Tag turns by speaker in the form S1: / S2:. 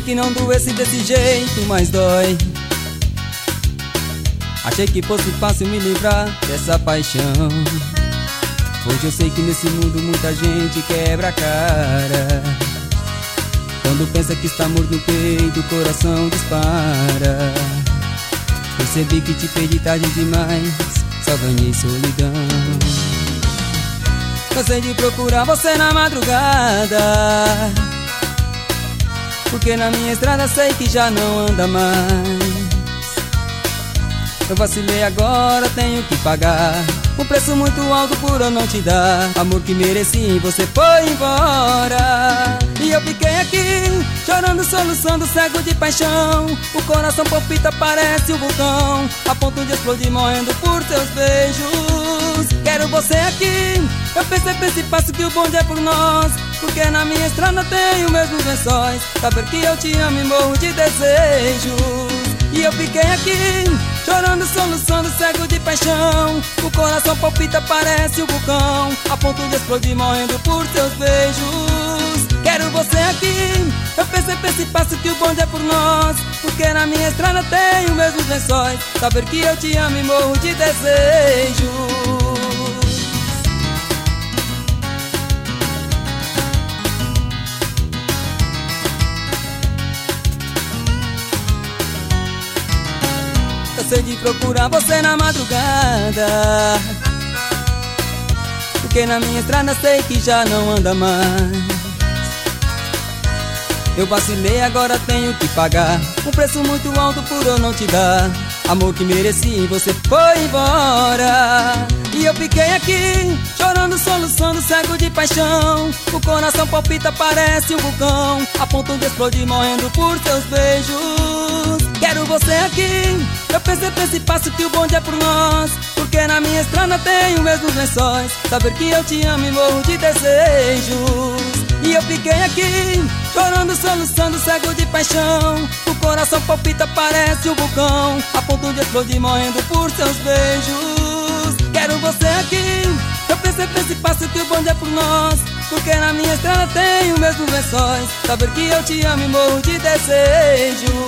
S1: que não doesse desse jeito, mas dói. Achei que fosse fácil me livrar dessa paixão. Hoje eu sei que nesse mundo muita gente quebra a cara. Quando pensa que está morto no peito, o coração dispara. Percebi que te perdi tarde demais, só ganhei solidão. Cansei de procurar você na madrugada, porque na minha estrada sei que já não anda mais. Eu vacilei agora, tenho que pagar um preço muito alto por eu não te dar amor que mereci, você foi embora. E eu fiquei aqui, chorando, soluçando, cego de paixão. O coração palpita, parece um vulcão, a ponto de explodir, morrendo por seus beijos. Quero você aqui, eu pensei, passo que o bonde é por nós, porque na minha estrada tenho mesmo lençóis. Saber que eu te amo e morro de desejos. E eu fiquei aqui, chorando, soluçando, cego de paixão. O coração palpita, parece um vulcão, a ponto de explodir, morrendo por seus beijos. Quero você aqui, eu pensei, passo que o bonde é por nós, porque na minha estrada tenho mesmo lençóis. Saber que eu te amo e morro de desejos. Cansei de procurar você na madrugada, porque na minha estrada sei que já não anda mais. Eu vacilei, agora tenho que pagar um preço muito alto por eu não te dar amor que mereci, você foi embora. E eu fiquei aqui, chorando, soluçando, cego de paixão. O coração palpita, parece um vulcão, a ponto de explodir, morrendo por seus beijos. Quero você aqui, eu pensei, passo que o bonde é por nós, porque na minha estrada tenho mesmo lençóis. Saber que eu te amo e morro de desejos. E eu fiquei aqui, chorando, soluçando, cego de paixão. O coração palpita, parece um vulcão, a ponto de explodir, morrendo por seus beijos. Quero você aqui, eu pensei, passo que o bonde é por nós, porque na minha estrada tenho mesmo lençóis. Saber que eu te amo e morro de desejos.